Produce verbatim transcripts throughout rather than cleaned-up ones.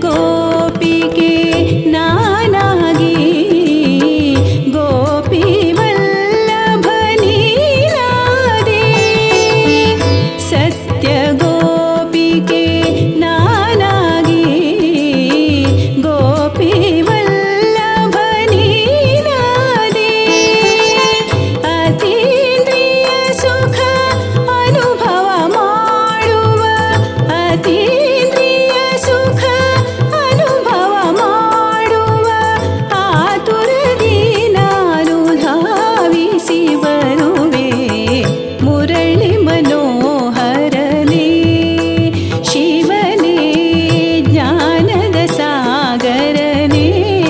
ಗೋಪಿಗೆ ನಾನಾಗಿ ಗೋಪಿ ವಲ್ಲಭ ನೀನಾದೆ. ಸತ್ಯ ಗೋಪಿಗೆ ನಾನಾಗಿ ಗೋಪಿ ವಲ್ಲಭ ನೀನಾದೆ. ಅತೀಂದ್ರಿಯ ಸುಖ ಅನುಭವ ಮಾಡುವ ಅತೀಂದ್ರಿಯ ಸುಖ ಅನುಭವ ಮಾಡುವ ಆತುರದಿ ನಾನು ಧಾವಿಸಿ ಬರುವೆ. ಮುರಳಿ ಮನೋಹರನೇ ಶಿವನೇ ಜ್ಞಾನದ ಸಾಗರನೇ.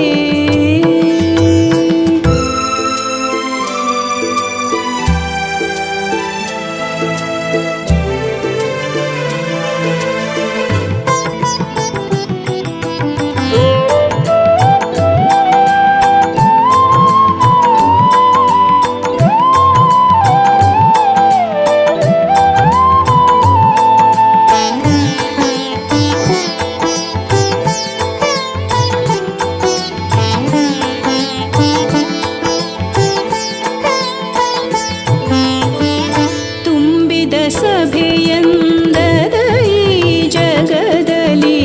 ತುಂಬಿದ ಸಭೆಯಂದದ ಈ ಜಗದಲ್ಲಿ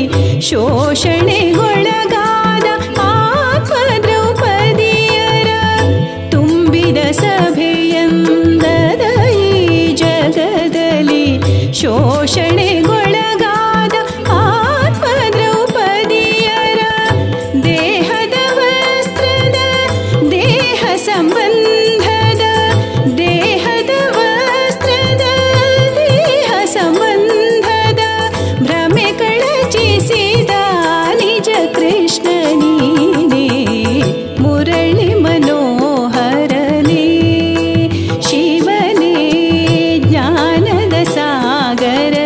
ಶೋಷಣೆಗೊಳಗಾದ ಆತ್ಮ ದ್ರೌಪದಿಯರ. ತುಂಬಿದ ಸಭೆಯಂದದ ಈ ಜಗದಲ್ಲಿ ಶೋಷಣೆಗೊಳಗಾದ ಆತ್ಮ ದ್ರೌಪದಿಯರ. ದೇಹದ ವಸ್ತ್ರದ ದೇಹ ಸಂಬಂಧದ ದೇಹದ ವಸ್ತ್ರದ ದೇಹ ಸಂಬಂಧದ ಭ್ರಮೆ ಕಳಚಿಸಿದ ನಿಜ ಕೃಷ್ಣ ನೀನೇ. ಮುರಳಿ ಮನೋಹರನೇ ಶಿವನೇ ಜ್ಞಾನದ ಸಾಗರ